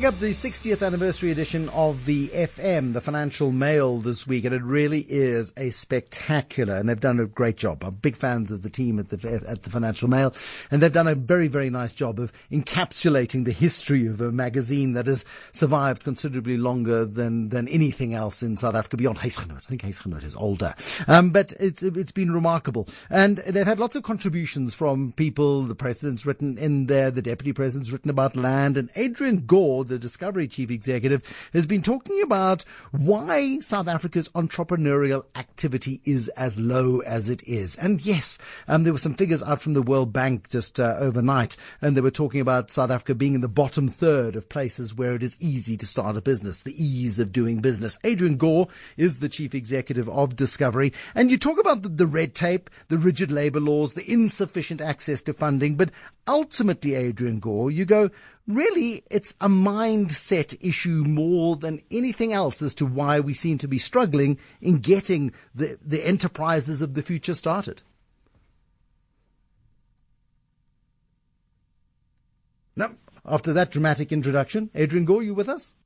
up the 60th anniversary edition of the FM, the Financial Mail, this week, and it really is a spectacular, and they've done a great job. I'm big fans of the team at the Financial Mail, and they've done a very, very nice job of encapsulating the history of a magazine that has survived considerably longer than anything else in South Africa beyond Huisgenoot. I think Huisgenoot is older, but it's been remarkable, and they've had lots of contributions from people. The president's written in there, the deputy president's written about land, and Adrian Gore, the Discovery chief executive, has been talking about why South Africa's entrepreneurial activity is as low as it is. And yes, there were some figures out from the World Bank just overnight, and they were talking about South Africa being in the bottom third of places where it is easy to start a business, the ease of doing business. Adrian Gore is the chief executive of Discovery, and you talk about the red tape, the rigid labor laws, the insufficient access to funding, but ultimately, Adrian Gore, you go, really, it's a mindset issue more than anything else as to why we seem to be struggling in getting the enterprises of the future started. Now, after that dramatic introduction, Adrian Gore, you with us?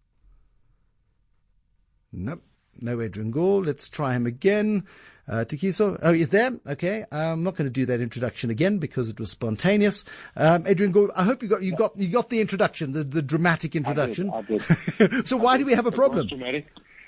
No Adrian Gore. Let's try him again. Tikiso, oh, he's there. Okay, I'm not going to do that introduction again because it was spontaneous. Adrian Gore, I hope you got the introduction, the dramatic introduction. I did. So why do we have a problem? Dramatic.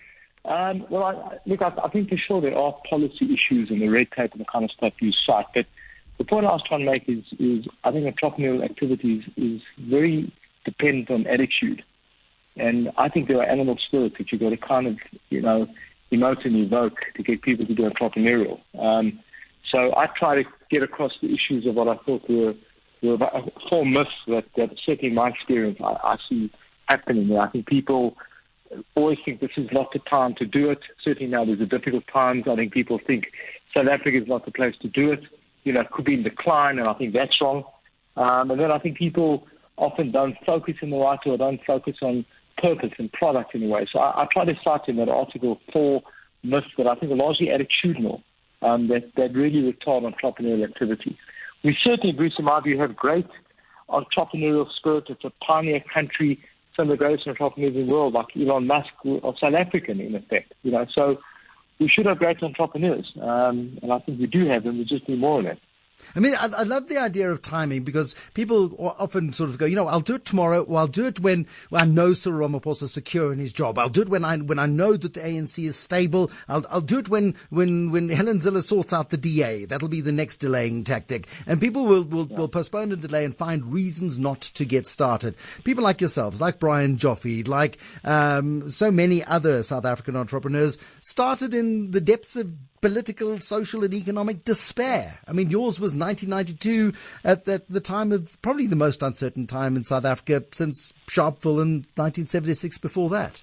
I think for sure there are policy issues and the red tape and the kind of stuff you cite. But the point I was trying to make is I think entrepreneurial activities is very dependent on attitude. And I think there are animal spirits that you've got to kind of, emote and evoke to get people to do entrepreneurial. So I try to get across the issues of what I thought were four myths that certainly in my experience I see happening there. I think people always think this is not the time to do it. Certainly now there's a difficult times. I think people think South Africa is not the place to do it. It could be in decline, and I think that's wrong. And then I think people often don't focus in the right way or don't focus on purpose and product in a way. So I try to cite in that article four myths that I think are largely attitudinal, that really retard entrepreneurial activity. We certainly, Bruce, in my view, have great entrepreneurial spirit. It's a pioneer country. Some of the greatest entrepreneurs in the world, like Elon Musk, are South African in effect. So we should have great entrepreneurs, and I think we do have them. We just need more of them. I mean, I love the idea of timing because people often sort of go, I'll do it tomorrow, or I'll do it when I know Cyril Ramaphosa is secure in his job. I'll do it when I know that the ANC is stable. I'll do it when Helen Zille sorts out the DA. That'll be the next delaying tactic. And people will postpone and delay and find reasons not to get started. People like yourselves, like Brian Joffe, like so many other South African entrepreneurs started in the depths of political, social and economic despair. I mean, yours was 1992 at the time of probably the most uncertain time in South Africa since Sharpeville in 1976 before that.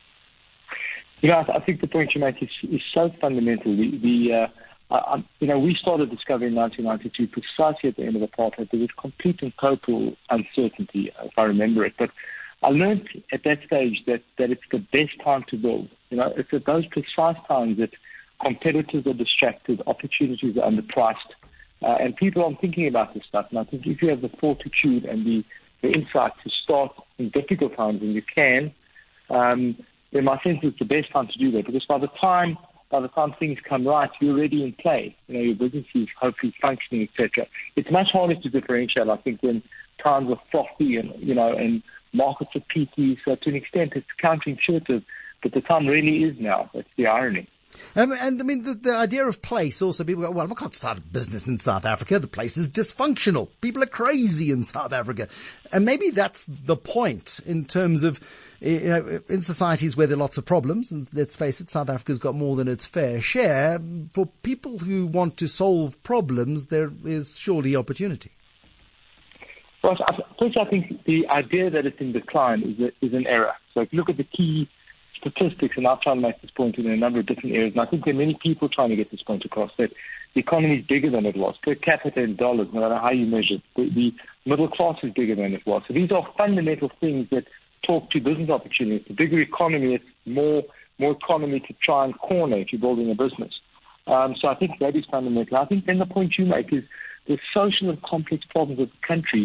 I think the point you make is so fundamental. We started Discovery in 1992 precisely at the end of apartheid. There was complete and total uncertainty, if I remember it. But I learned at that stage that it's the best time to build. It's at those precise times that competitors are distracted, opportunities are underpriced, and people aren't thinking about this stuff. And I think if you have the fortitude and the insight to start in difficult times, and you can, then my sense is the best time to do that. Because by the time things come right, you're already in play. Your business is hopefully functioning, etc. It's much harder to differentiate, I think, when times are frothy and markets are peaky. So to an extent, it's counterintuitive, but the time really is now. That's the irony. And I mean, the idea of place also, people go, well, I can't start a business in South Africa. The place is dysfunctional. People are crazy in South Africa. And maybe that's the point in terms of, in societies where there are lots of problems, and let's face it, South Africa's got more than its fair share. For people who want to solve problems, there is surely opportunity. Well, first, I think the idea that it's in decline is an error. So if you look at the key statistics, and I've tried to make this point in a number of different areas, and I think there are many people trying to get this point across, that the economy is bigger than it was, per capita in dollars, no matter how you measure it. The middle class is bigger than it was. So these are fundamental things that talk to business opportunities. The bigger economy, it's more economy to try and corner if you're building a business. So I think that is fundamental. I think then the point you make is the social and complex problems of the country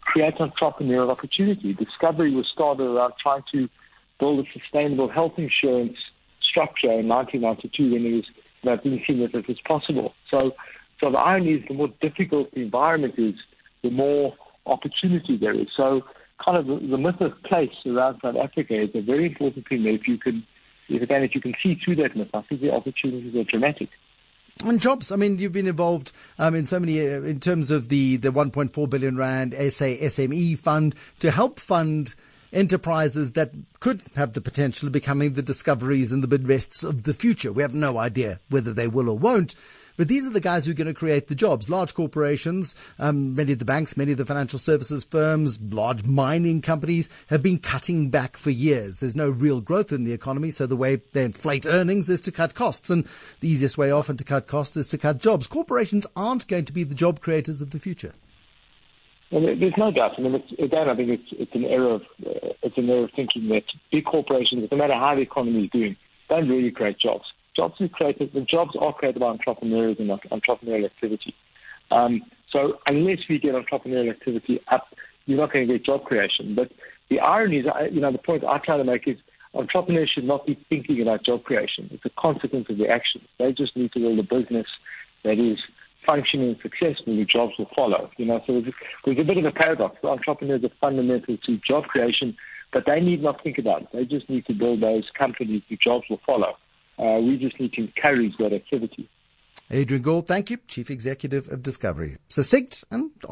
create entrepreneurial opportunity. Discovery was started around trying to build a sustainable health insurance structure in 1992 when it was being seen that it was possible. So the irony is the more difficult the environment is, the more opportunity there is. So kind of the myth of place around South Africa is a very important thing. If you can see through that myth, I think the opportunities are dramatic. And jobs, I mean, you've been involved in so many, in terms of the 1.4 billion rand SA SME fund to help fund enterprises that could have the potential of becoming the Discoveries and the Bidvests of the future. We have no idea whether they will or won't. But these are the guys who are going to create the jobs. Large corporations, many of the banks, many of the financial services firms, large mining companies have been cutting back for years. There's no real growth in the economy, so the way they inflate earnings is to cut costs. And the easiest way often to cut costs is to cut jobs. Corporations aren't going to be the job creators of the future. Well, there's no doubt. I mean, I think it's an error of thinking that big corporations, no matter how the economy is doing, don't really create jobs. Jobs are created by entrepreneurs and entrepreneurial activity. So unless we get entrepreneurial activity up, you're not going to get job creation. But the irony is, the point I try to make is entrepreneurs should not be thinking about job creation. It's a consequence of their actions. They just need to build a business that is functioning and successful, the jobs will follow. So there's a bit of a paradox. The entrepreneurs are fundamental to job creation, but they need not think about it. They just need to build those companies, the jobs will follow. We just need to encourage that activity. Adrian Gould, thank you, Chief Executive of Discovery. Succinct and